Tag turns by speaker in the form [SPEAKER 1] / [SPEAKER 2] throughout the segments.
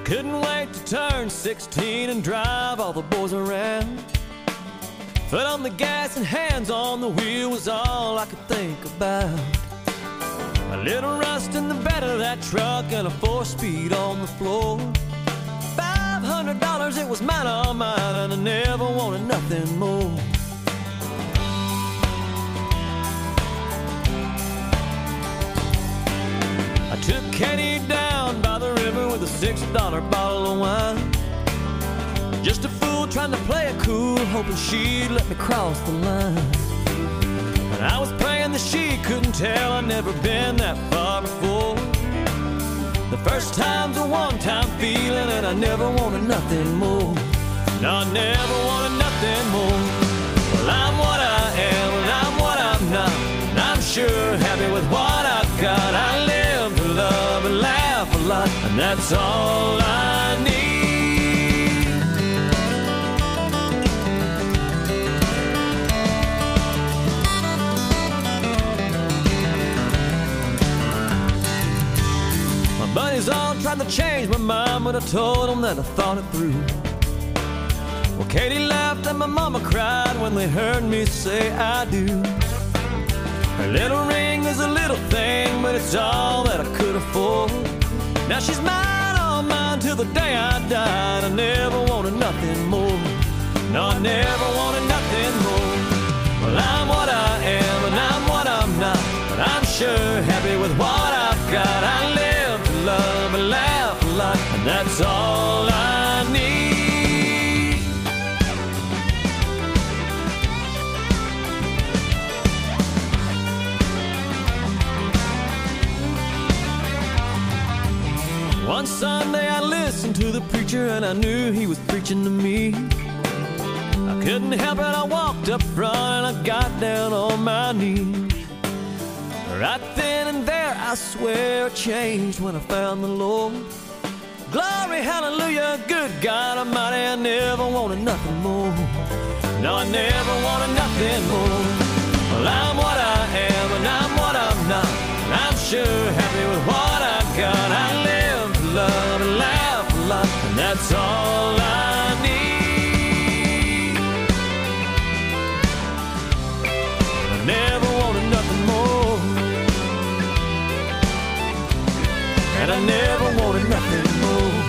[SPEAKER 1] Couldn't wait to turn 16 and drive all the boys around. Foot on the gas and hands on the wheel was all I could think about. A little rust in the bed of that truck and a 4-speed on the floor. $500, it was mine, all mine, and I never wanted nothing more. I took Katie down by the river with a $6 bottle of wine. Just a fool trying to play it cool, hoping she'd let me cross the line. And I was praying that she couldn't tell I'd never been that far before. The first time's a one-time feeling, and I never wanted nothing more. No, I never wanted nothing more. Well, I'm what I am, and I'm what I'm not, and I'm sure happy with what I've got. I live to love and laugh a lot, and that's all I need. Buddies all tried to change my mind, but I told them that I thought it through. Well, Katie laughed and my mama cried when they heard me say I do. Her little ring is a little thing, but it's all that I could afford. Now she's mine, all mine, till the day I died. I never wanted nothing more. No, I never wanted nothing more. Well, I'm what I am and I'm what I'm not, but I'm sure happy with what I've got. I live to love and laugh a lot, and that's all I need. One Sunday I listened to the preacher and I knew he was preaching to me. I couldn't help it, I walked up front and I got down on my knees. Right then and there, I swear I changed when I found the Lord. Glory, hallelujah, good God Almighty, I never wanted nothing more. No, I never wanted nothing more. Well, I'm what I am and I'm what I'm not, and I'm sure happy with what I've got. I live to love and laugh a lot, and that's all I need. I never wanted nothing more, and I never wanted nothing more.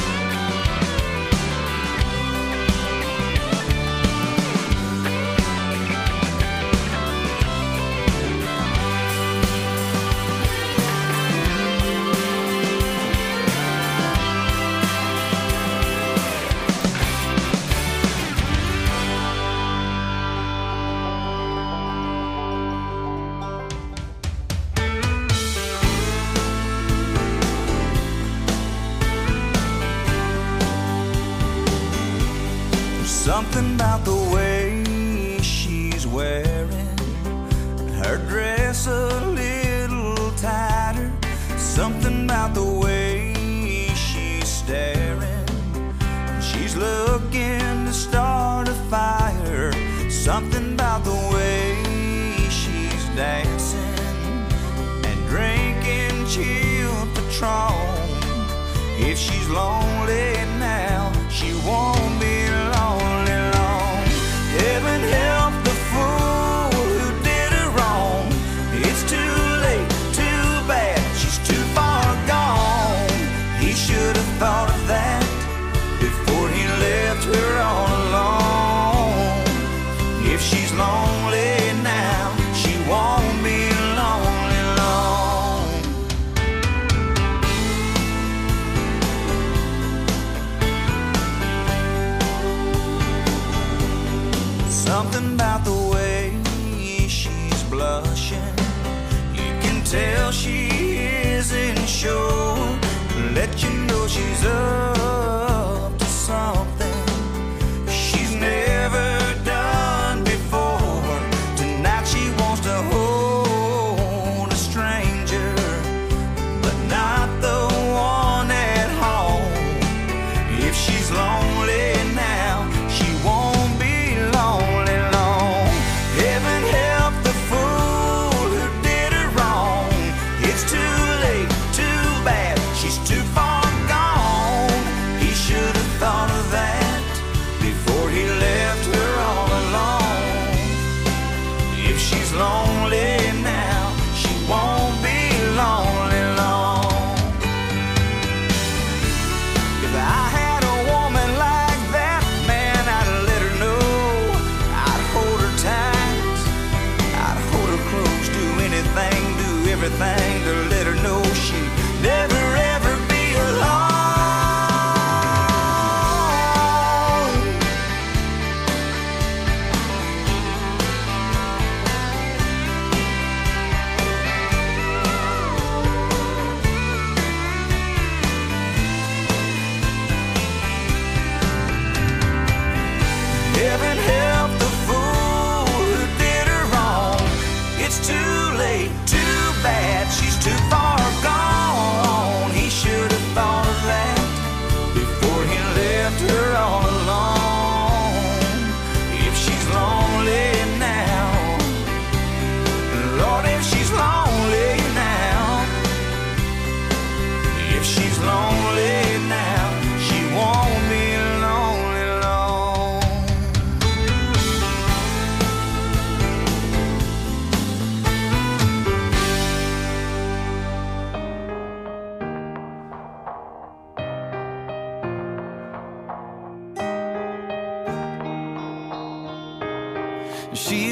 [SPEAKER 2] Something about the way she's wearing her dress a little tighter. Something about the way she's staring. She's looking to start a fire. Something about the way she's dancing and drinking chilled Patron. If she's lonely now, she won't be lonely long. Heaven help the fool who did her wrong. It's too late, too bad, she's too far gone. He should have thought of that before he left her all alone. If she's lonely now, she won't be lonely long. Something about the way she's blushing, you can tell she isn't sure. Let you know she's up to something she's never done before. Tonight she wants to hold a stranger, but not the one at home. If she's lonely now, she won't be lonely long. Heaven help the fool who did her wrong. It's too late, too bad, she's too far gone.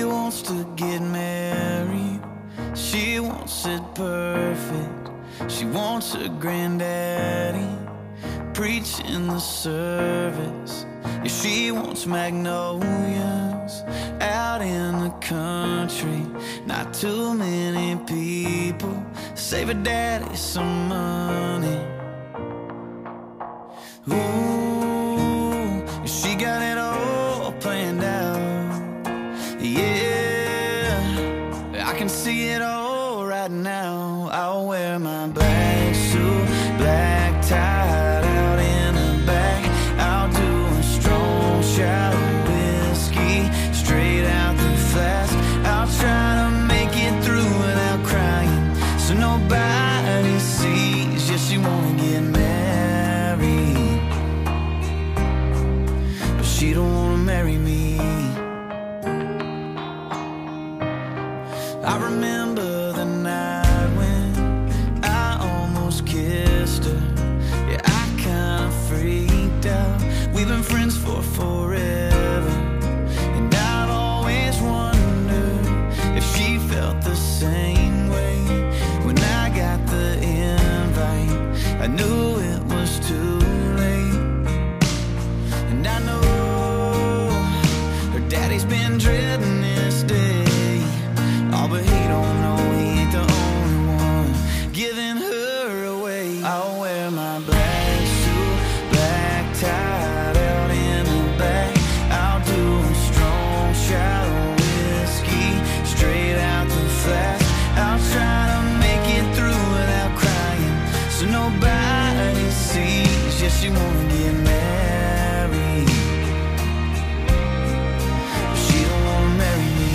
[SPEAKER 2] wants to get married. She wants it perfect. She wants her granddaddy preaching the service. Yeah, she wants magnolias out in the country. Not too many people. Save her daddy some money. Ooh, she got it all planned out. Yeah, I can see it all right now. I'll wear my black suit, black tie out in the back. I'll do a strong shot of whiskey straight out the flask. I'll try to make it through without crying, so nobody sees. Yeah, she wanna get married, but she don't wanna marry me. I remember the night when I almost kissed her. Yeah, I kinda freaked out. We've been friends for forever, and I've always wondered if she felt the same way. When I got the invite, I knew it was too late. And I know her daddy's been dreading this day. Oh, but he don't know he ain't the only one giving her away. I'll wear my black suit, black tie out in the back. I'll do a strong shot of whiskey straight out the flask. I'll try to make it through without crying, so nobody sees. Yeah, she wanna get married, but she don't wanna marry me.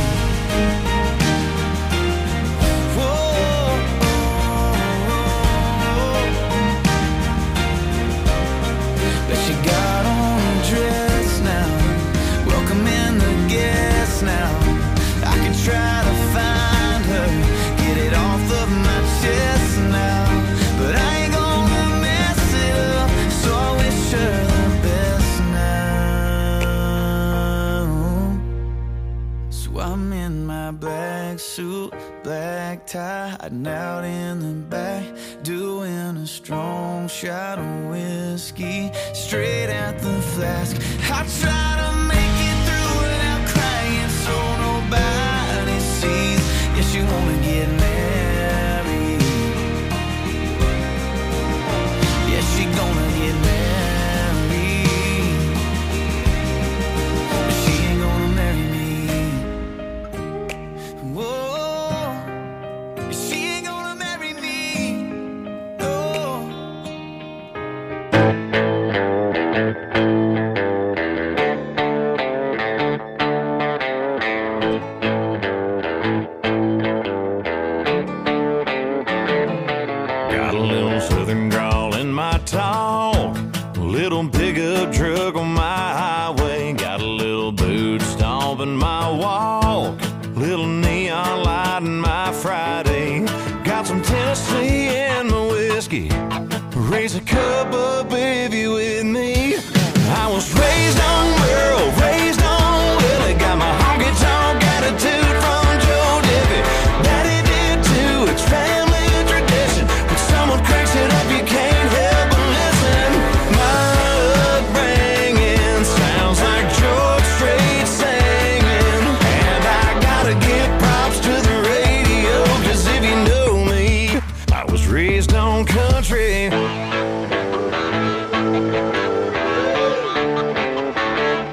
[SPEAKER 2] Try to find her, get it off of my chest now, but I ain't gonna mess it up, so I wish her the best now. So I'm in my black suit, black tie, hiding out in the back, doing a strong shot of whiskey straight out the flask. I try to make it through without crying, so nobody sees. Yeah, she wanna get married. Yeah, she gonna get married, but she ain't gonna marry me. Whoa, she ain't gonna marry me. No. Raise a cup up if you with me. I was raised on Merle, raised on Willie. Got my honky tonk attitude from Joe Diffie. Daddy did too, it's family tradition. When someone cranks it up, you can't help but listen. My upbringing sounds like George Strait singing. And I gotta give props to the radio, 'cause if you know me, I was raised on country.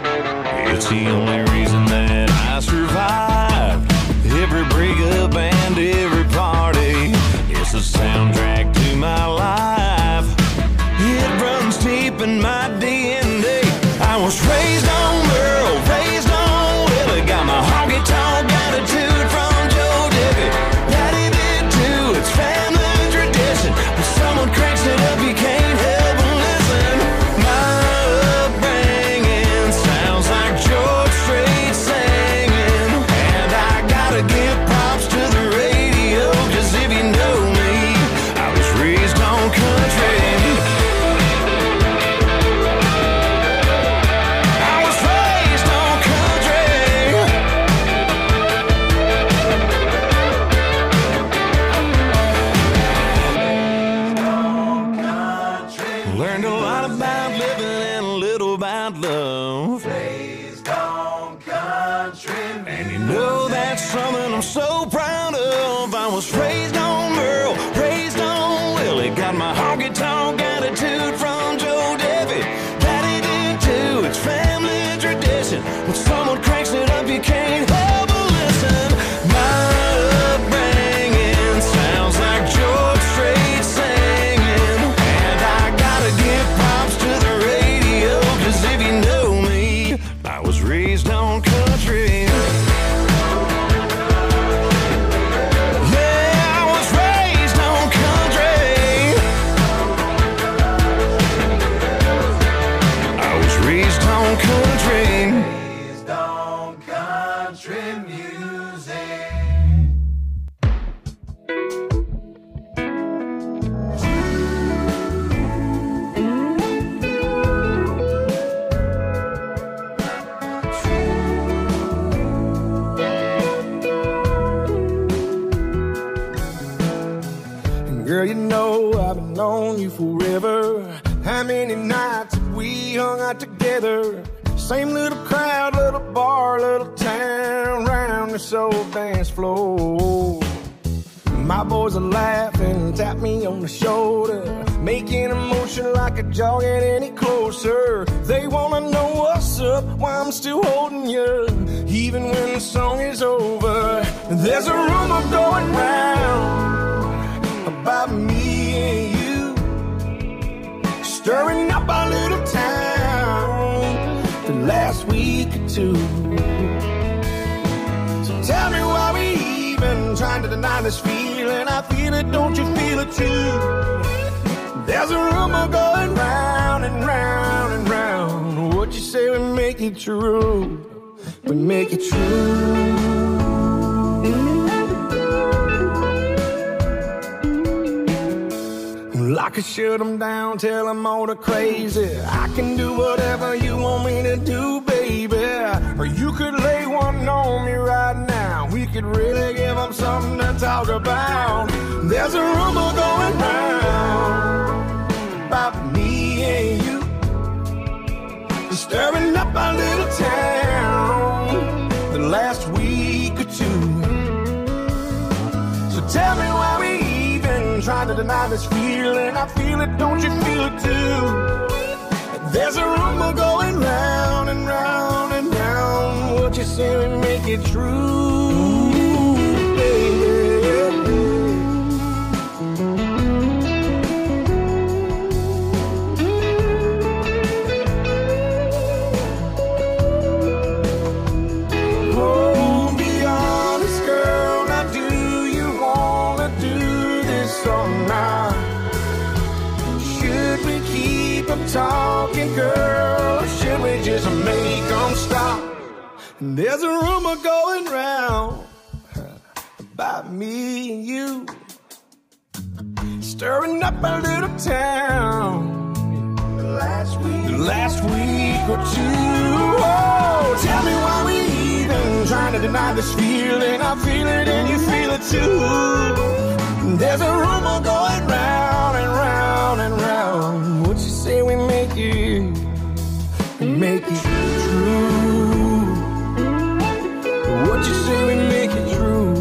[SPEAKER 1] And you know that's something I'm so proud of. I was raised on Merle, raised on Willie. Got my honky-tonk attitude from Joe Debbie. Daddy did too, it's family tradition. When someone cranks it up, you can't help but listen. My upbringing sounds like George Strait singing. And I gotta give props to the radio, 'cause if you know me, I was raised on country.
[SPEAKER 3] Girl, you know I've been on you forever. How many nights have we hung out together? Same little crowd, little bar, little town, round this old dance floor. My boys are laughing, tap me on the shoulder, making a motion like a jog ain't any closer. They wanna know what's up, why I'm still holding you, even when the song is over. There's a rumor going round about me and you, stirring up our little town the last week or two. So tell me why we even trying to deny this feeling. I feel it, don't you feel it too? There's a rumor going round and round and round. What you say we make it true, we make it true. I could shut them down, tell them all the crazy. I can do whatever you want me to do, baby. Or you could lay one on me right now. We could really give them something to talk about. There's a rumor going round about me and you, stirring up our little town the last week or two. So tell me why we trying to deny this feeling. I feel it, don't you feel it too? There's a rumor going round and round and round. What you say we make it true, baby. Talking, girl, should we just make them stop? There's a rumor going round about me and you, stirring up a little town the last week or two. Oh, tell me why we even trying to deny this feeling. I feel it and you feel it too. There's a rumor going round and round and round. What you say we make it true? What you say we make it true?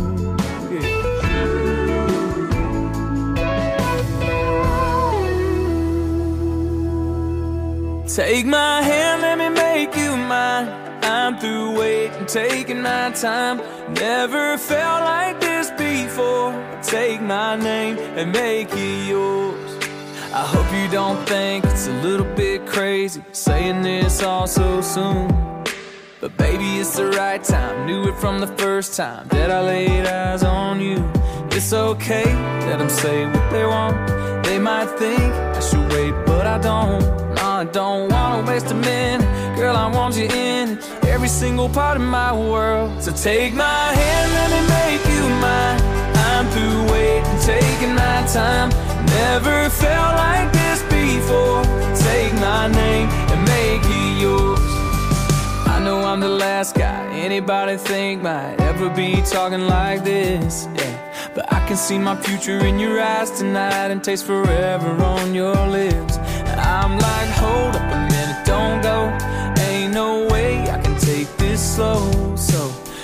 [SPEAKER 3] Yeah.
[SPEAKER 1] Take my hand, let me make you mine. I'm through waiting, taking my time. Never felt like this before. Take my name and make it yours. I hope you don't think it's a little bit crazy saying this all so soon. But baby, it's the right time. Knew it from the first time that I laid eyes on you. It's okay, let them say what they want. They might think I should wait, but I don't. No, I don't wanna waste a minute. Girl, I want you in every single part of my world. So take my hand, let me make you mine. I'm through waiting, taking my time. Never felt like this before. Take my name and make it yours. I know I'm the last guy anybody think might ever be talking like this, yeah. But I can see my future in your eyes tonight and taste forever on your lips. I'm like, hold up a minute, don't go. Ain't no way I can take this slow. So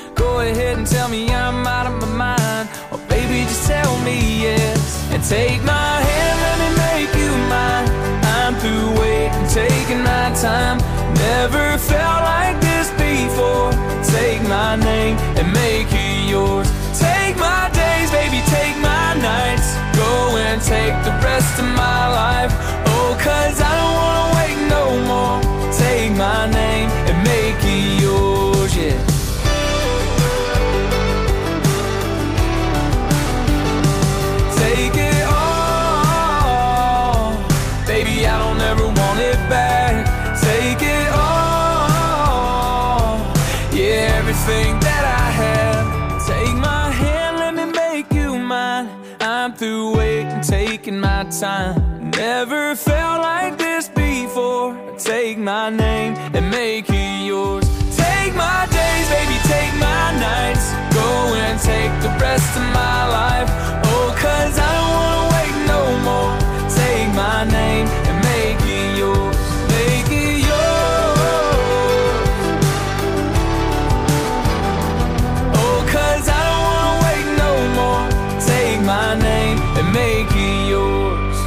[SPEAKER 4] and tell me I'm out of my mind, or baby, just tell me yes. And take my hand, let me make you mine. I'm through waiting, taking my time. Never felt like this before. Take my name and make it yours. Take my days, baby, take my nights. Go and take the rest of my life. Oh, 'cause I don't wanna wait no more. Take my name and make it yours, yeah. Take it all, baby, I don't ever want it back. Take it all, yeah, everything that I have. Take my hand, let me make you mine. I'm through waiting, taking my time. Never felt like this before. Take my name and make it yours. Take my days, baby, take my nights. Go and take the rest of my life. Oh, 'cause I don't wanna wait no more. Take my name and make it yours. Make it yours. Oh, 'cause I don't wanna wait no more. Take my name and make it yours.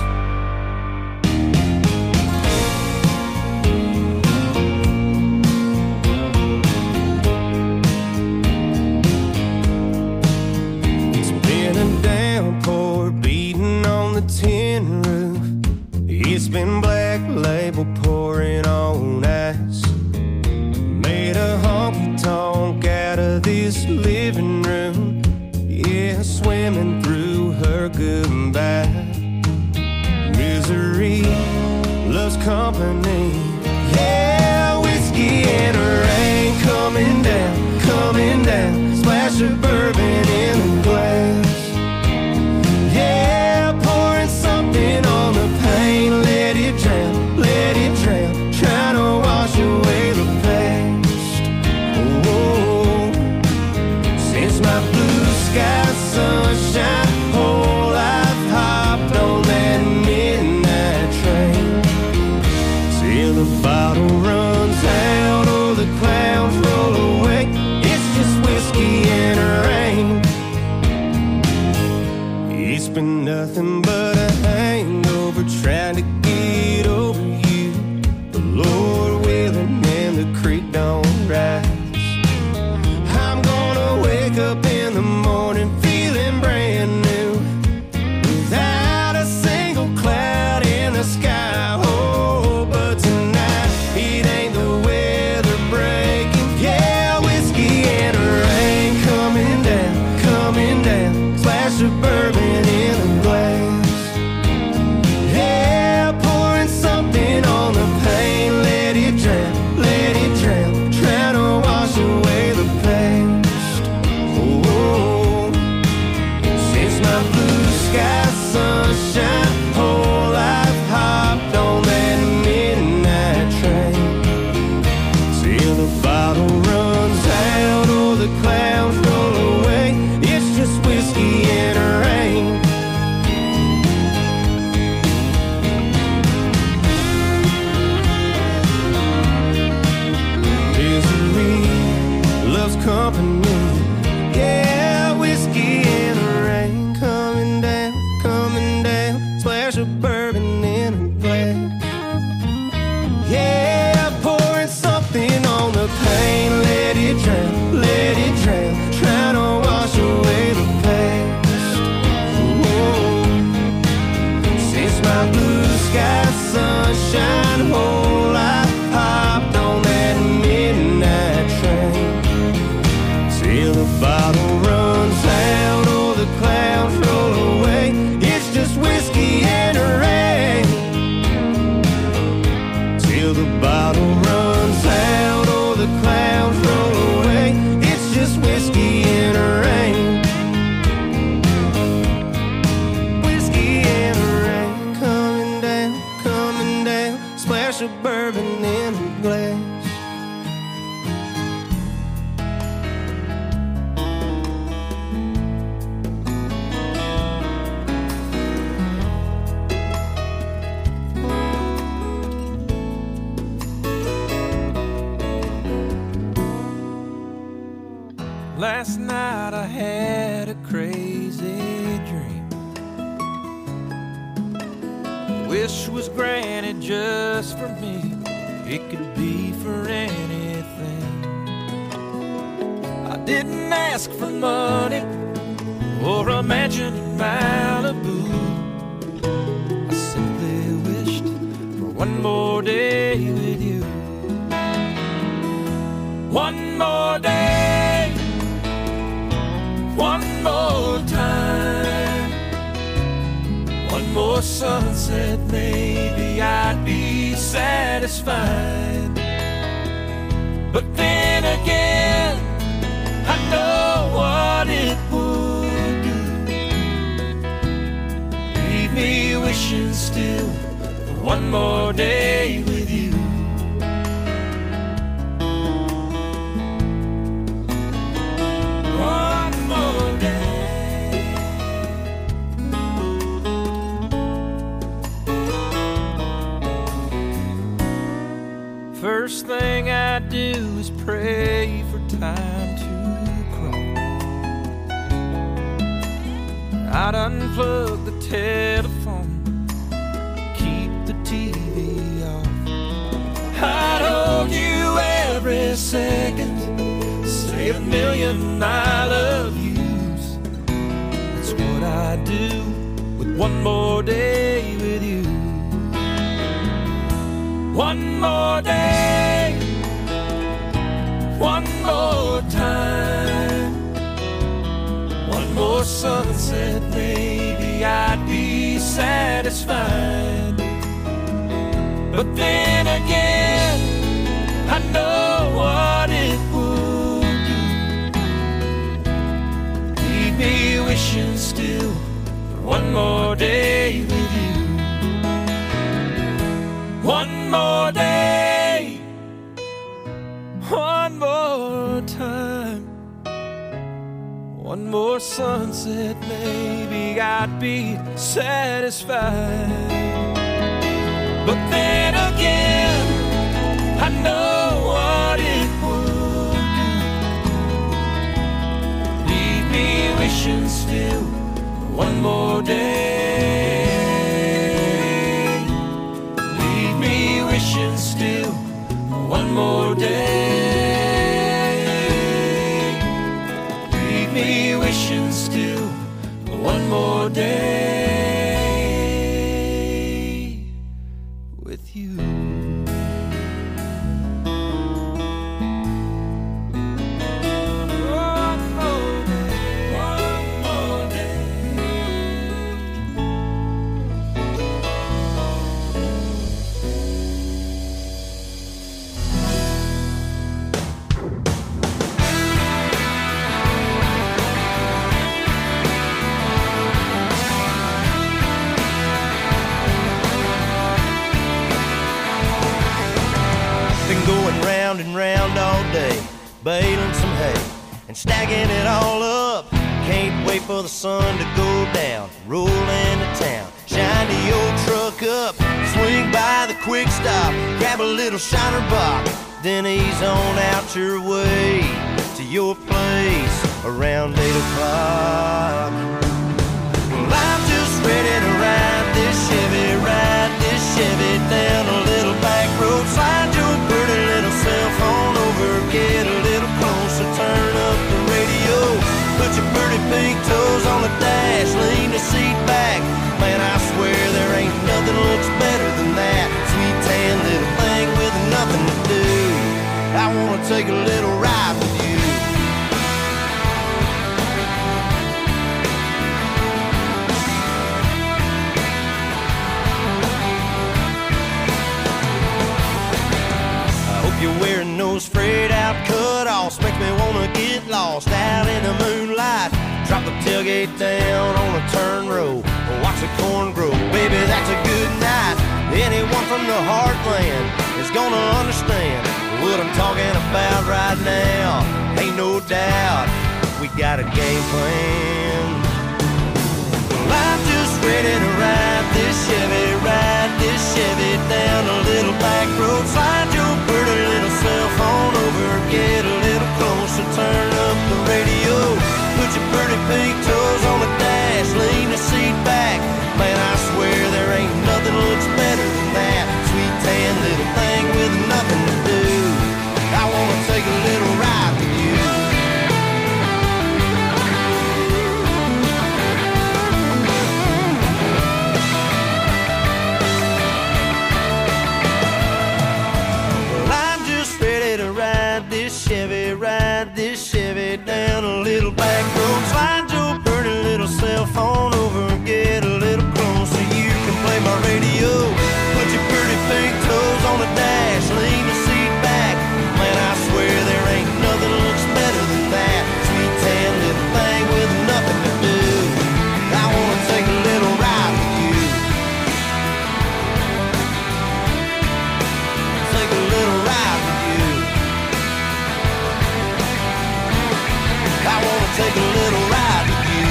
[SPEAKER 3] It's been a downpour beating on the tin roof. It's been Black Label pouring on ice. Made a honky-tonk out of this living room. Yeah, swimming through her goodbye. Misery loves company. Yeah, whiskey and rain coming down, coming down. Splash of bourbon in the glass. Yeah, pouring something on the pain. Let it drown, let it drown. Trying to wash away the past. Oh, since my blue sky sunshine, whole life hopped on that midnight train. Till the bottle runs out or the clouds roll away. It's just whiskey and rain. It's been nothing but a hangover trying to get over you. The Lord willing and the creek don't rise. I'm gonna wake up in the morning feeling brand new, without a single cloud in the sky. Oh, but tonight it ain't the weather breaking. Yeah, whiskey and rain coming down, coming down. Splash of bourbon in the glass. Yeah, pouring something on the pain. Let it drown, let it drown. Trying to wash away the past. Oh, since my blue sky sunshine, whole life hopped on that midnight train. Till the bottle runs out or the clouds roll away. It's just whiskey and rain. Misery loves company. Yeah, whiskey and rain coming down, coming down. Splash of bourbon in a glass. Yeah, pouring something on the pain. Let it drown, let it drown. Trying to wash away the past. Oh, since my blue sky sunshine, whole life hopped on that midnight train. Till the bottle runs out or the clouds roll away. It's just whiskey and rain. Till the bottle runs out or the clouds roll away. It's just whiskey and rain. Whiskey and rain coming down, coming down. Splash of bourbon in a glass.
[SPEAKER 4] Last night I had a crazy dream. Wish was granted just for me. It could be for anything. I didn't ask for money or a mansion in Malibu. I simply wished for one more day with you. One more day, one more time, one more sunset, maybe I'd be satisfied. But then again, I know what it would do. Leave me wishing still for one more day with you. First thing I do is pray for time to crawl. I'd unplug the telephone, keep the TV off. I'd hold you every second, say a million I love yous. That's what I do with one more day with you. One more day, one more time, one more sunset, maybe I'd be satisfied. But then again, I know what it would do. Leave me wishing still for one more day with you. One more day, one more time, one more sunset, maybe I'd be satisfied. But then again, I know what it would do. Leave me wishing still for one more day. Wishing still one more day. Leave me wishing still one more day with you.
[SPEAKER 5] And round all day, baling some hay and stacking it all up. Can't wait for the sun to go down, roll into town, shine the old truck up, swing by the quick stop, grab a little shiner box, then ease on out your way to your place around 8 o'clock. Well, I'm just ready to ride this Chevy down a little back road, slide your pretty little cell phone over, get a little closer, turn up the radio, put your pretty pink toes on the dash, lean the seat back. Man, I swear there ain't nothing looks better than that sweet tan little thing with nothing to do. I wanna take a little ride with you. You're wearing those frayed out cut-offs, makes me wanna get lost out in the moonlight. Drop the tailgate down on a turn row, watch the corn grow. Baby, that's a good night. Anyone from the heartland is gonna understand what I'm talking about right now. Ain't no doubt we got a game plan. Well, I'm just ready to ride this Chevy down a little back road, slide your pretty little cell phone over, get a little closer, turn up the radio. take a little ride with you.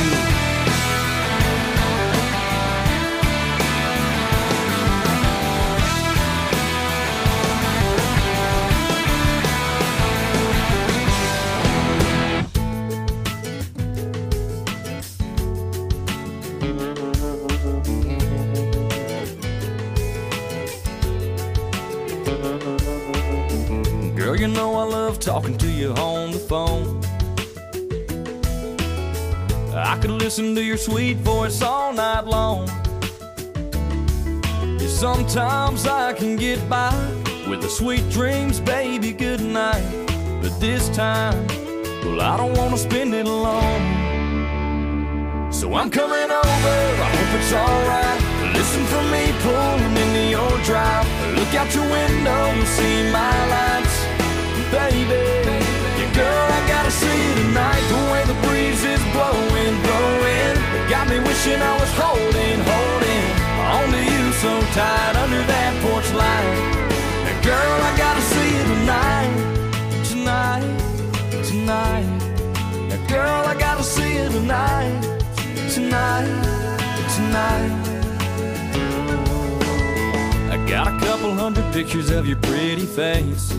[SPEAKER 1] Girl, you know I love talking to you on the phone. I could listen to your sweet voice all night long. Yeah, sometimes I can get by with the sweet dreams, baby, good night. But this time, well, I don't want to spend it alone. So I'm coming over, I hope it's alright. Listen for me pulling into your drive. Look out your window, you'll see my lights. Baby, yeah, girl, I gotta see you tonight. The way the breeze is blowing, blowing, got me wishing I was holding onto you so tight under that porch light. And girl, I gotta see you tonight, tonight, tonight. Now, girl, I gotta see you tonight, tonight, tonight. I got a couple hundred pictures of your pretty face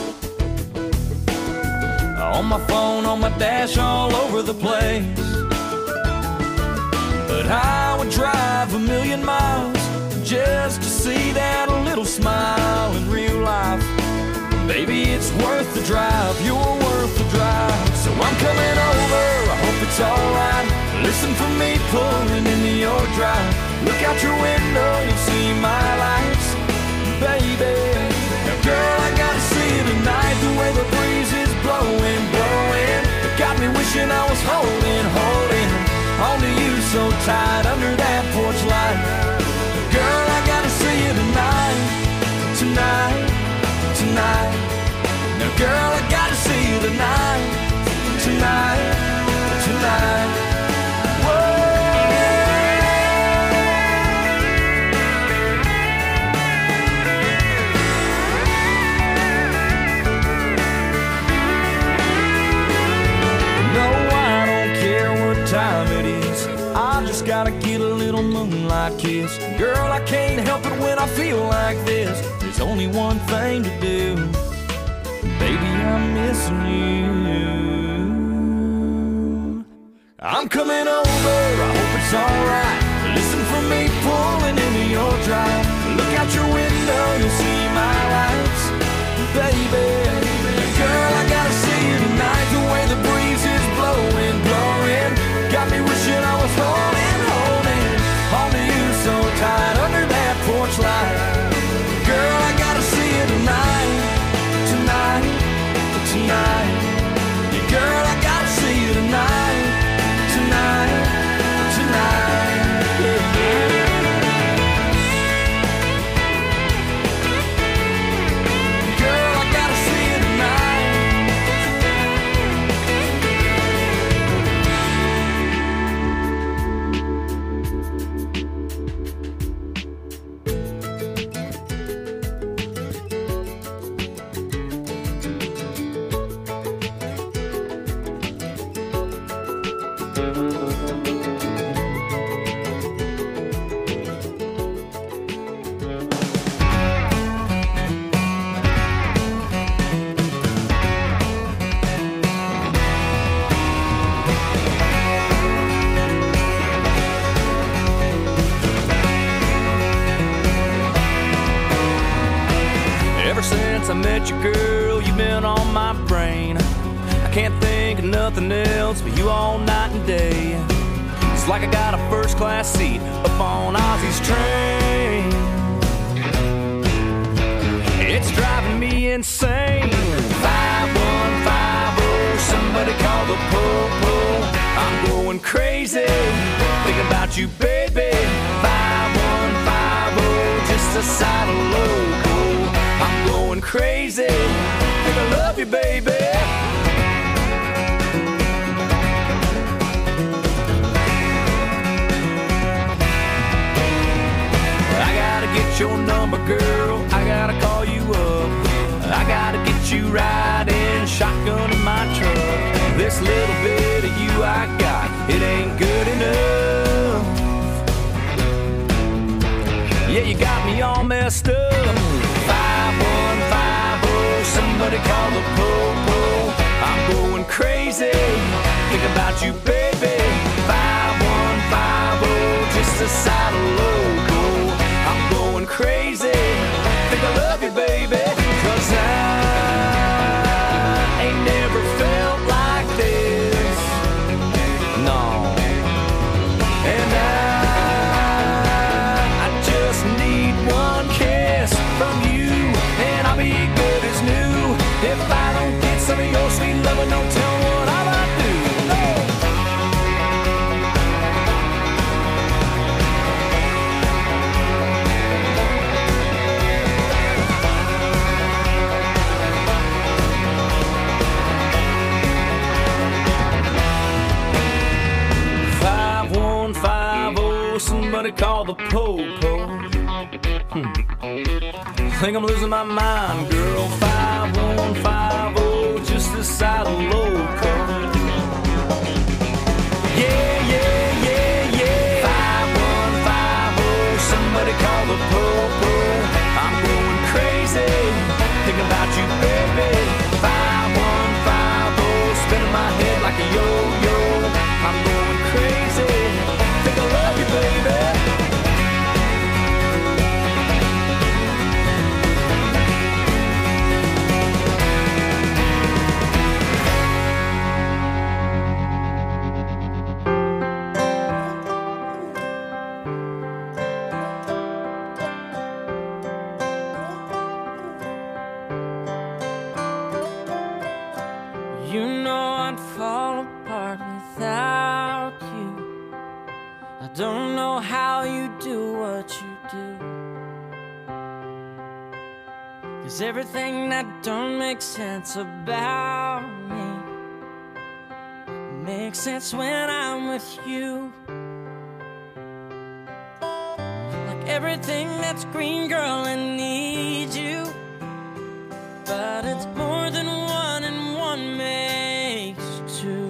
[SPEAKER 1] on my phone, on my dash, all over the place. But I would drive 1,000,000 miles just to see that little smile in real life. Baby, it's worth the drive, you're worth the drive. So I'm coming over, I hope it's alright. Listen for me pulling into your drive. Look out your window, you'll see my lights. Baby, now girl, I gotta see you tonight. The way the breeze is blowing, blowing, it got me wishing I was holding onto you so tight under that porch light. Girl, I gotta see you tonight, tonight, tonight. Now girl, I gotta see you tonight, tonight, tonight. Gotta get a little moonlight kiss. Girl, I can't help it when I feel like this. There's only one thing to do. Baby, I'm missing you. I'm coming over, I hope it's alright. Listen for me pulling into your drive. Look out your window, you'll see my lights. Baby, girl, I gotta see you tonight. The way the breeze is blowing, blowing, got me wishing I was holding onto you so tight under that porch light. Girl, I gotta see you tonight, tonight, tonight. Yeah, girl, I gotta see you tonight, tonight, tonight. Yeah. Girl, I gotta see you tonight. I met you, girl, you've been on my brain. I can't think of nothing else but you all night and day. It's like I got a first-class seat up on Ozzy's train. It's driving me insane. 5150, somebody call the po-po. I'm going crazy, thinking about you, baby. 5150, just a side of logo. I'm going crazy, think I love you, baby. I gotta get your number, girl, I gotta call you up. I gotta get you riding shotgun in my truck.
[SPEAKER 4] this little bit of you I got, it ain't good enough. Yeah, you got me all messed up. 5150, somebody call the po-po. I'm going crazy, think about you, baby. 5150, just a side of loco. I'm going crazy, think I love you, baby. 'Cause I ain't never felt like this, no. And I just need one kiss from you, and I'll be good as new. If I don't get some of your sweet loving, don't tell me what I might do. No. 5150, somebody call the po-po. Think I'm losing my mind, girl. 5150, just a side of loco. Yeah, yeah, yeah, yeah. 5150, somebody call the po-po. I'm going crazy, thinking about you, baby. 5150, spinning my head like a yo-yo. I'm going crazy, think I love you, baby. You know I'd fall apart without you. I don't know how you do what you do, 'cause everything that don't make sense about me makes sense when I'm with you. Like everything that's green, girl, I need you. But it's more than one, and one makes two.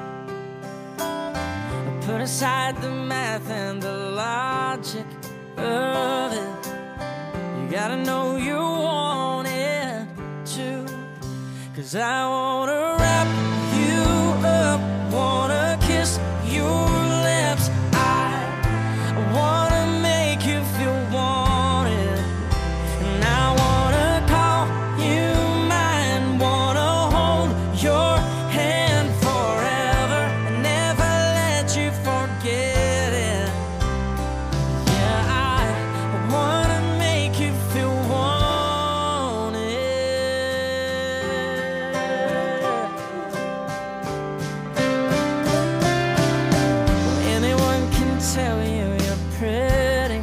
[SPEAKER 4] Put aside the math and the logic of it. You gotta know you want it too. 'Cause I wanna wrap you up, wanna kiss your lips. I wanna make you feel wanted, and I wanna call you mine, wanna hold your hand forever and never let you forget it. Yeah, I wanna make you feel wanted. Well, anyone can tell you you're pretty,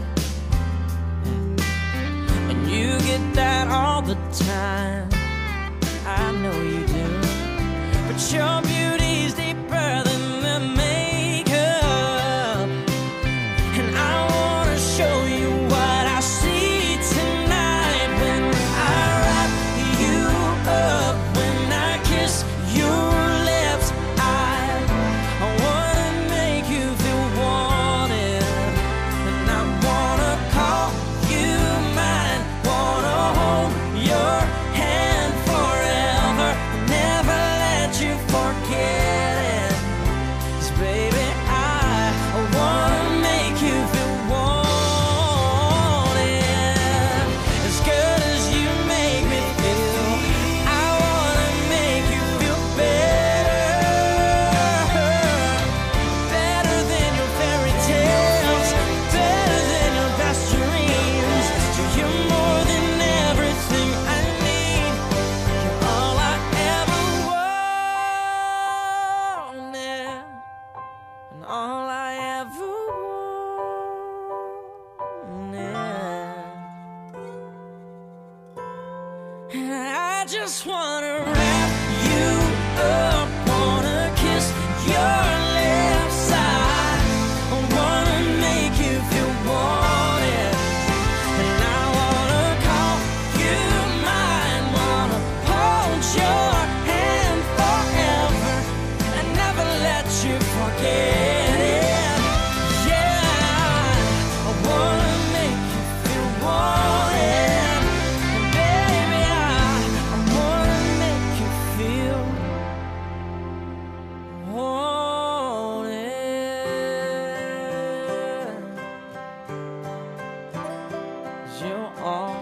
[SPEAKER 4] and you get that all the time. I know you do, but your beauty's deeper than the makeup, and I wanna show you what I see tonight when I wrap you up, when I kiss your lips. I wanna make you feel wanted, and I wanna call you mine, wanna hold your hand forever, never let you forget it. 'Cause baby, I wanna make you feel wanted, as good as you make me feel. I wanna make you feel better, better than your fairy tales, better than your best dreams. You're more than everything I need. You're all I ever wanted, and all I ever wanted. And I just wanna wrap you up, wanna kiss your lips. I wanna make you feel wanted, and I wanna call you mine, wanna hold your hand forever,
[SPEAKER 1] let you forget it. Yeah, I wanna make you feel wanted. Baby, I wanna make you feel wanted. You're all.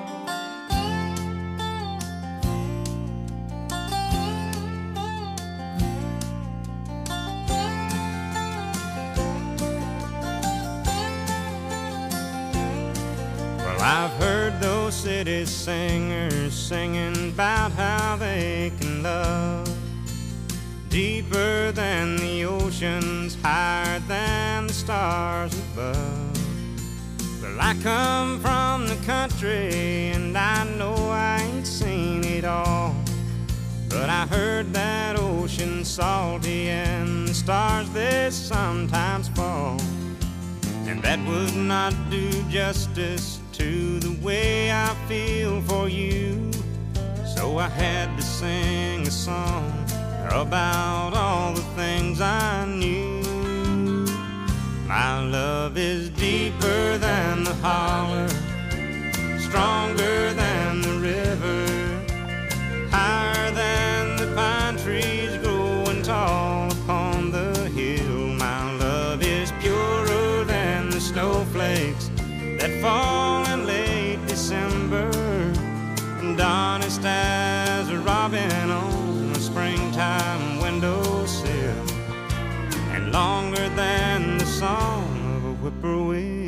[SPEAKER 6] I've heard those city singers singing about how they can love deeper than the oceans, higher than the stars above. Well, I come from the country and I know I ain't seen it all, but I heard that ocean's salty and the stars they sometimes fall, and that would not do justice to the way I feel for you. So I had to sing a song about all the things I knew. My love is deeper than the holler, stronger than the river, higher than the pine trees growing tall upon the hill. My love is purer than the snowflakes that fall in late December, and honest as a robin on a springtime windowsill, and longer than the song of a whippoorwill.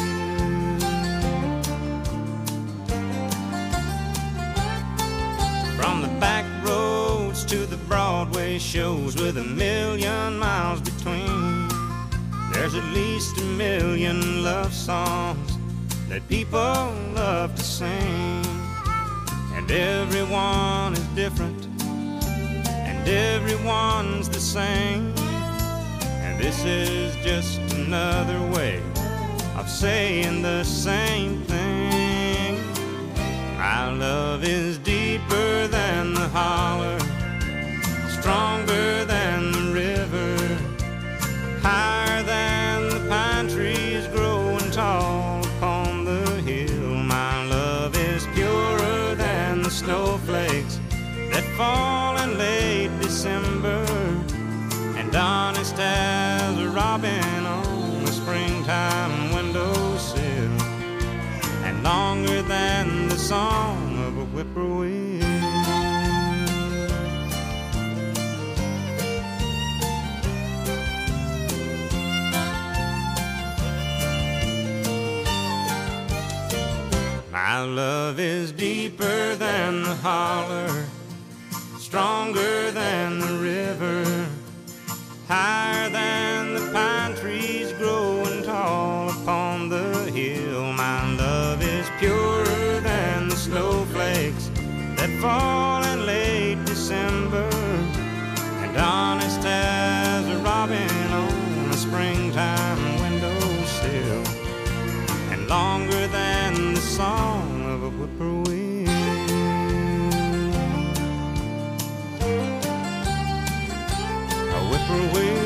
[SPEAKER 6] From the back roads to the Broadway shows with 1,000,000 miles between, there's at least 1,000,000 love songs that people love to sing, and everyone is different, and everyone's the same, and this is just another way of saying the same thing. My love is deeper than the holler, stronger than the river, higher than the pine trees growing tall upon the hill. My love is purer than the snowflakes that fall in late December, and honest as a robin on a springtime windowsill, and longer than the song of a whippoorwill. My love is deeper than the holler, stronger than the river, higher than the pine trees growing tall upon the hill. My love is purer than the snowflakes that fall in late December, and honest as a robin on a springtime windowsill, and longer than the song of a whippoorwill. A whippoorwill.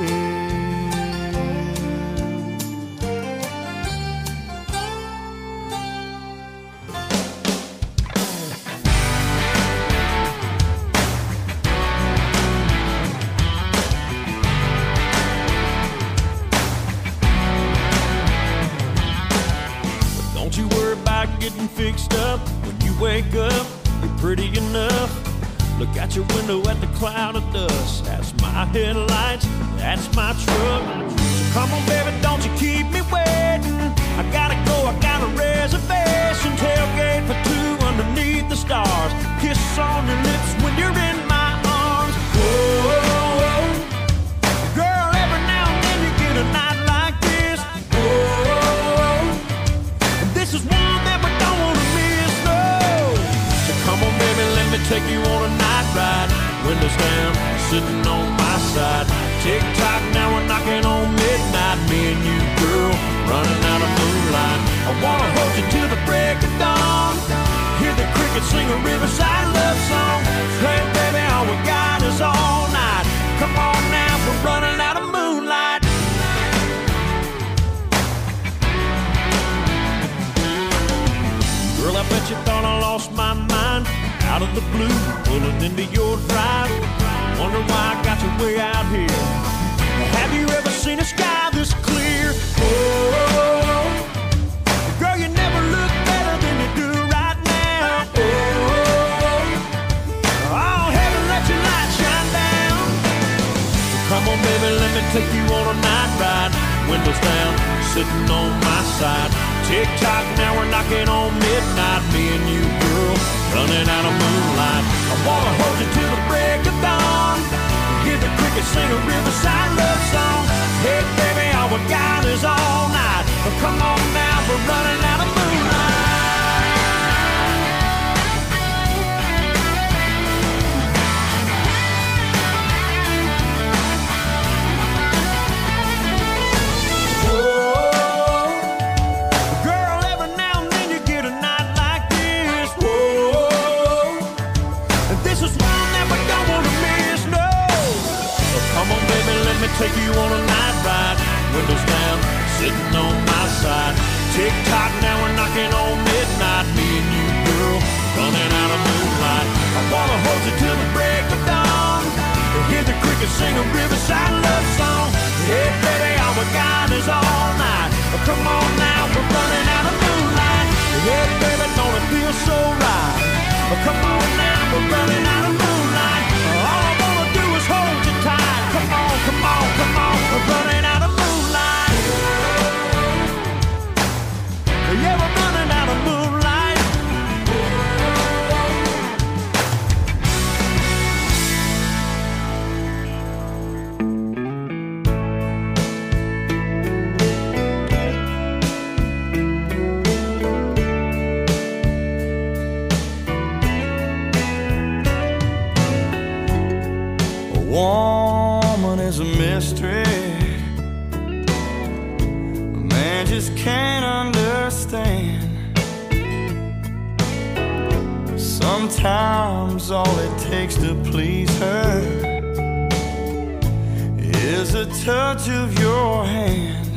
[SPEAKER 1] Getting fixed up when you wake up, you're pretty enough. Look out your window at the cloud of dust. That's my headlights, that's my truck. So come on baby, don't you keep me waiting. I gotta go, I got a reservation. Tailgate for two underneath the stars. Kiss on your lips when you're in my arms. Whoa, girl, every now and then you get a night like this. Whoa, and this is one that we don't want to miss, no. So come on baby, let me take you on a night ride. Windows down, sitting on my side. Tick-tock, now we're knocking on midnight. Me and you, girl, running out of moonlight. I wanna hold you till the break of dawn. Hear the crickets sing a riverside love song. Hey baby, all we got is all night. Come on now, we're running sky this clear. Oh, girl, you never look better than you do right now. Oh, heaven, let your light shine down. So come on, baby, let me take you on a night ride. Windows down, sitting on my side. Tick-tock, now we're knocking on midnight. Me and you, girl, running out of moonlight. I wanna hold you till the break of dawn. Hear the crickets sing a riverside love song. Hey, baby, all we got is all night. But come on now, we're running out of moonlight. Take you on a night ride, windows down, sitting on my side. Tick-tock, now we're knocking on midnight. Me and you, girl, running out of moonlight. I wanna hold you till the break of dawn. Hear the crickets sing a riverside love song. Hey, baby, all we got is all night. Come on now, we're running out of moonlight. Hey, baby, don't it feel so right? Come on now, we're running out of moonlight. All I wanna do is hold you tight. Come on, come on, come on, we're running out of moonlight. Yeah, we're running out of moonlight.
[SPEAKER 2] A woman is a mystery. A man just can't understand. Sometimes all it takes to please her is a touch of your hand.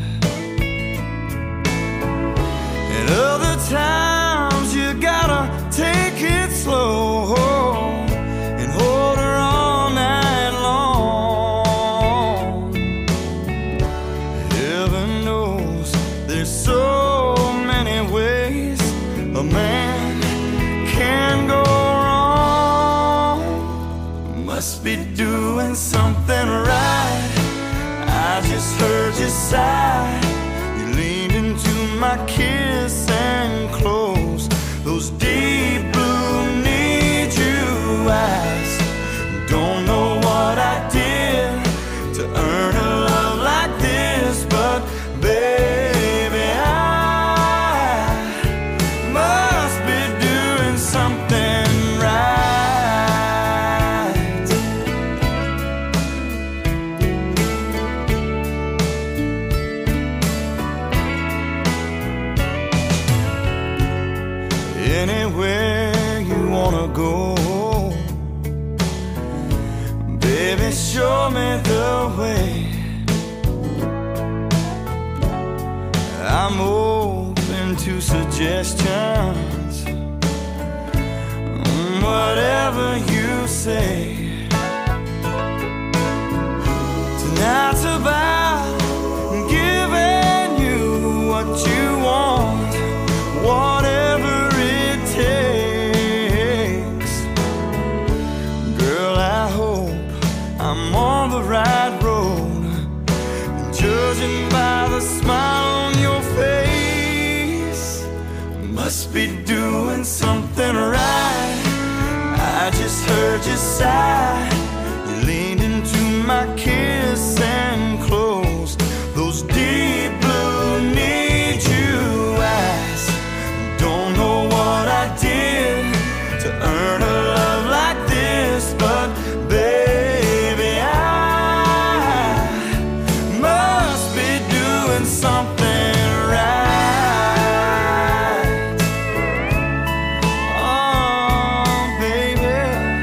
[SPEAKER 2] And other times you gotta take it slow and hold her all night long. Heaven knows there's so many ways a man can go wrong. Must be doing something right. I just heard you sigh. You leaned into my kiss and closed those deep blue need you eyes. Don't know what I did to earn a love like this, but baby, I must be doing something right. Anywhere you wanna go, baby, show me the way. I'm open to suggestions, whatever you say. Tonight's about giving you what you want, whatever it takes. Girl, I hope I'm on the right road, judging by the smile on your face. Must be doing something right. I just heard you sigh. You leaned into my kiss and closed those deep blue need you eyes. Don't know what I did to earn a love like this, but baby, I must be doing something right. Oh, baby.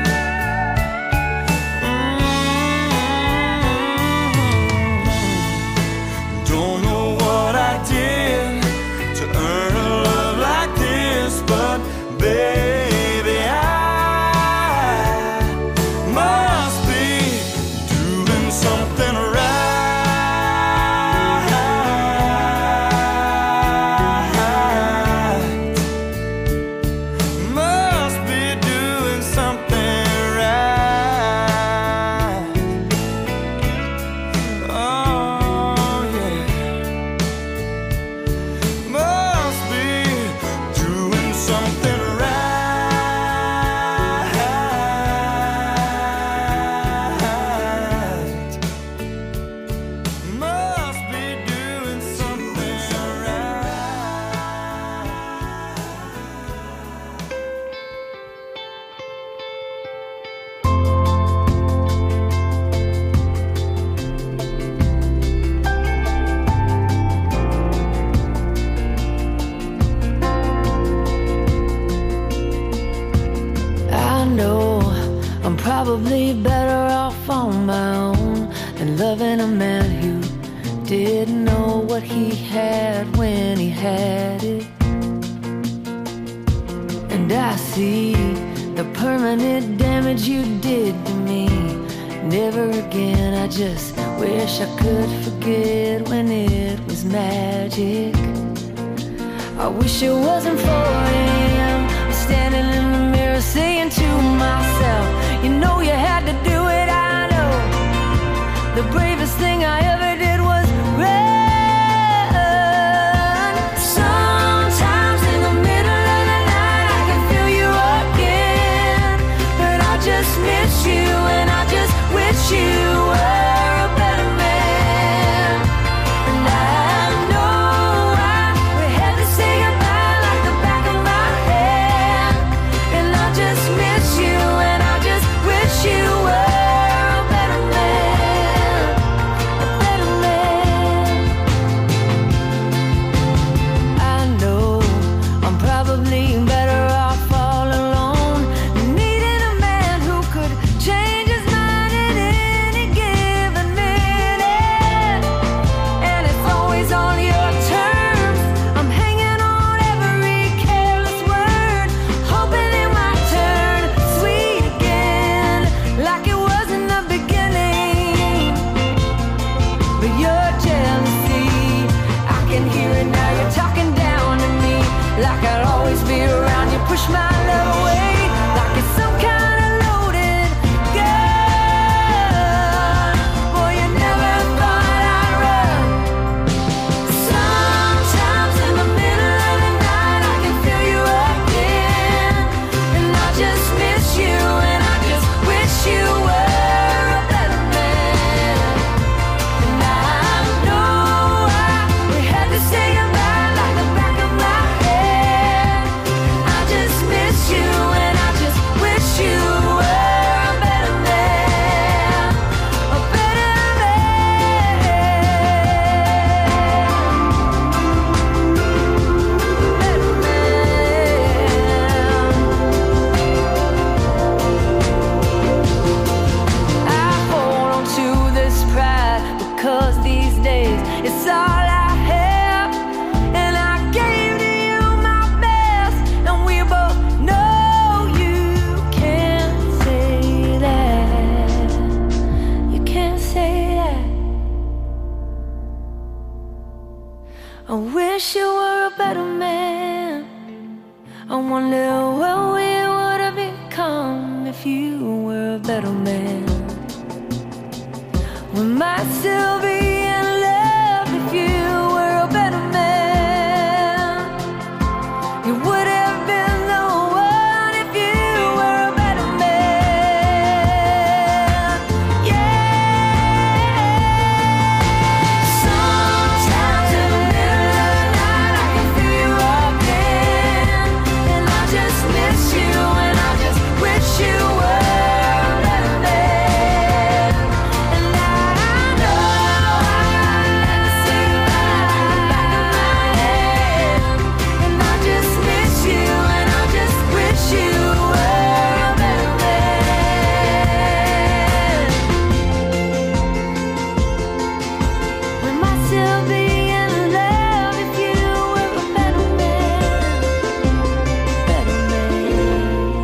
[SPEAKER 2] Don't know what I did to earn a love like this, but baby, I must be doing something right.
[SPEAKER 7] man who didn't know what he had when he had it. And I see the permanent damage you did to me. Never again, I just wish I could forget when it was magic. I wish it wasn't 4 a.m. I'm standing in the mirror saying to myself, you know you had to do it, I know. The bravest thing I ever did was run. Sometimes in the middle of the night I can feel you again, but I just miss you and I just wish you were a better man. And I know we had to say goodbye like the back of my hand, and I just miss you and I just wish you were a better man, a better man. I know I'm probably better off all alone, needing a man who could change his mind at any given minute. And it's always on your terms. I'm hanging on every careless word, hoping it might turn sweet again, like it was in the beginning. But your jealousy, I can hear it now. You're talking down to me, like I'll always be around. You push my love away, like it's some kind of loaded gun. Boy, you never thought I'd run. Sometimes in the middle of the night I can feel you again, and I just miss you and I just wish you were a better man. And I know we had to say goodbye like the back of my head. I just miss you and I just wish you were a better man, a better man, better man. I hold on to this pride because these days it's all I have, and I gave to you my best, and we both know you can't say that. You can't say that. I wish you were a better man. I wonder what we would have become if you were a better man. We might still be in love if you were a better man. You would have been the one if you were a better man. Yeah. Sometimes in the middle of the night I can feel you again, and I just miss you and I just wish you were a better man. And I know I had to say goodbye like the back of my head, and I just miss you and I just wish you were a better man. We might still be in love if you were a better man, better man.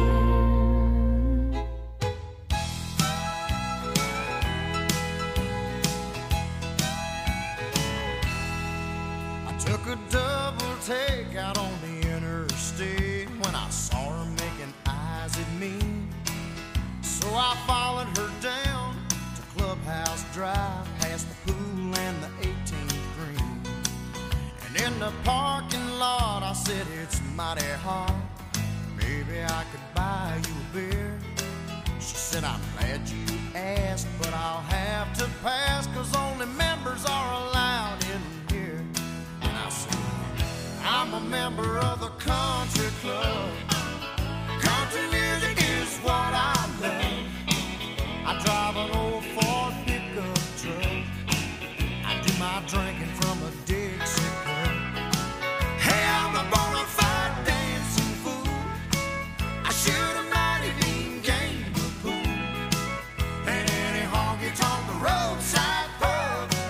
[SPEAKER 8] I took a double take out on the interstate when I saw her making eyes at me. So I followed her down to Clubhouse Drive, past the pool and the 18th green. And in the parking lot I said, it's mighty hot, maybe I could buy you a beer. She said, I'm glad you asked, but I'll have to pass, 'cause only members are allowed in here. And I said, I'm a member of the country club. Country music is what I love. I drive an old Ford pickup truck. I do my drinking from a Dixie cup. Hey, I'm a bona fide dancing fool. I shoot a mighty mean game of pool. And any honky tonk roadside pub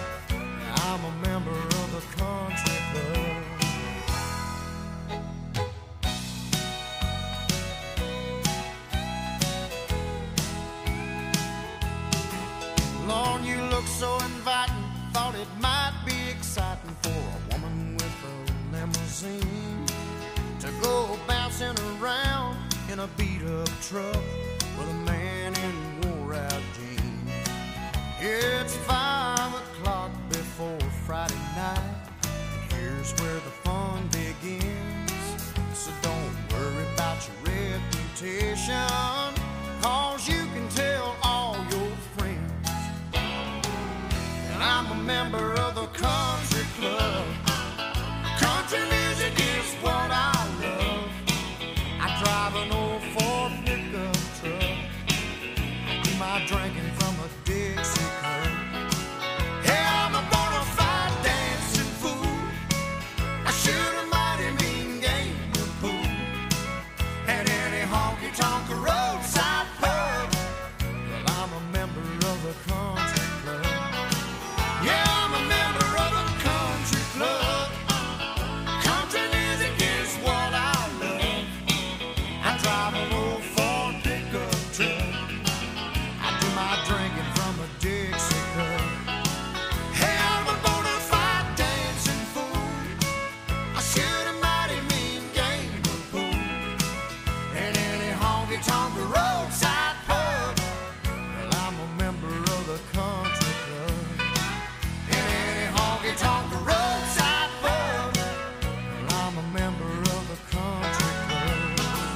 [SPEAKER 8] thought it might be exciting for a woman with a limousine to go bouncing around in a beat-up truck with a man in wore-out jeans. It's 5 o'clock before Friday night, and here's where the fun begins. So don't worry about your reputation, 'cause you can tell all your friends. And I'm a member of the country club. Country music is what I love. I drive an old Ford pickup truck. I do my drinking from a Dixie cup. Hey, I'm a bona fide dancing fool. I shoot a mighty mean game of pool at any honky-tonk roadside pub. Well, I'm a member of the country club. Yeah, I'm a member of the country club. Country music is what I love. I drive an old Ford pickup truck. I do my drinking from a Dixie cup. Hey, I'm a bona fide dancing fool. I shoot a mighty mean game of pool at any honky-tonk roadside pub. Well, I'm a member of the country club. At any honky-tonk roadside pub. Well, I'm a member of the country club.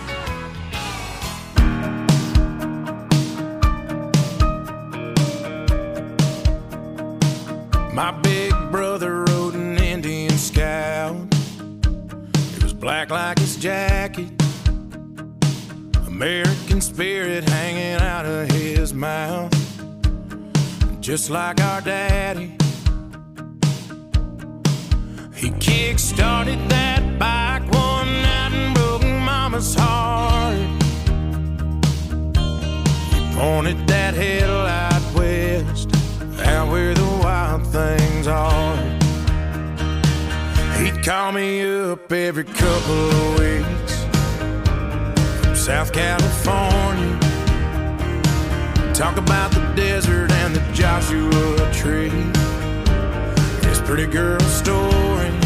[SPEAKER 3] My big brother rode an Indian Scout. It was black like his jacket, American spirit hanging out of his mouth, just like our daddy. He kick-started that bike one night and broke Mama's heart. He pointed that headlight west, out where the wild things are. He'd call me up every couple of weeks from South California, talk about the desert and the Joshua Tree, his pretty girl stories,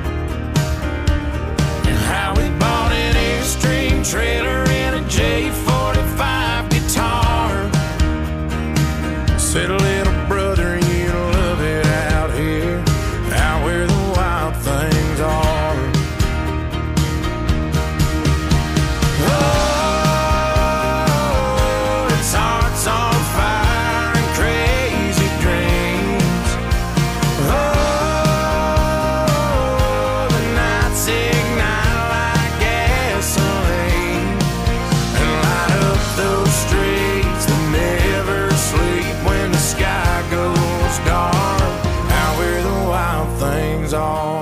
[SPEAKER 3] and how he bought an Airstream trailer and a J45 guitar. Said, little brother, you love it out here, out where the wild things are. Oh, it's hearts on fire and crazy dreams. Oh, the nights ignite like gasoline and light up those streets that never sleep when the sky goes dark, out where the wild things are.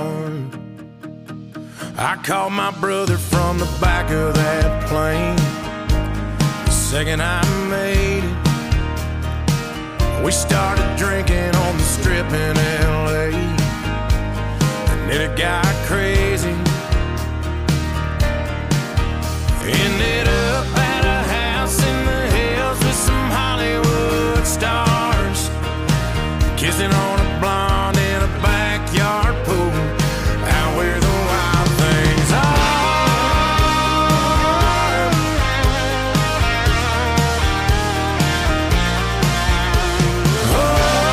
[SPEAKER 3] I called my brother from the back of that plane the second I made it. We started drinking on the strip in LA, and then it got crazy. Ended up at a house in the hills with some Hollywood stars, kissing on a blonde in a backyard pool, out where the wild things are. Oh,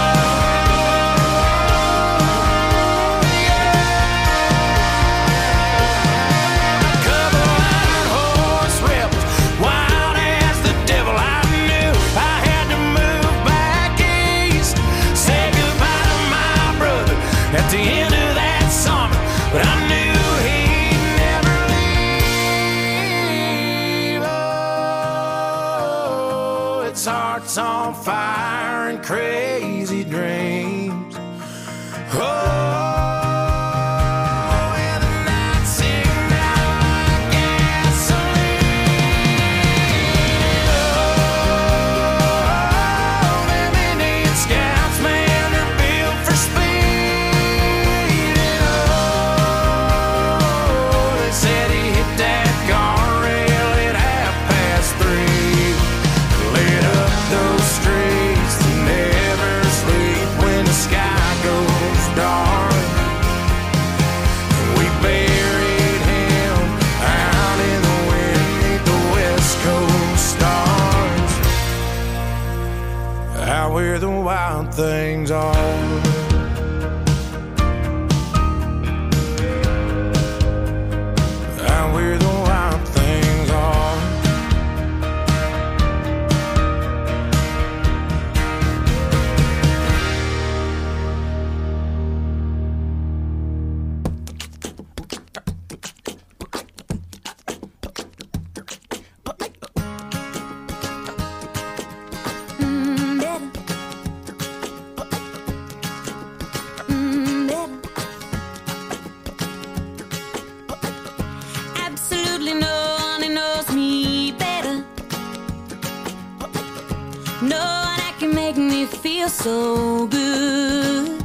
[SPEAKER 3] yeah. Couple iron horse rebels, wild as the devil. I knew I had to move back east, say goodbye to my brother at the end of that summer, but I knew he'd never leave. Oh, it's hearts on fire and crazy dreams. Oh, and the nights ignite like gasoline. Oh, them Indian Scouts, man, they're built for speed. Oh, they said he hit that guardrail at 3:30, lit up those streets that never things are. And where the right things are.
[SPEAKER 7] Absolutely no one who knows me better. No one that can make me feel so good.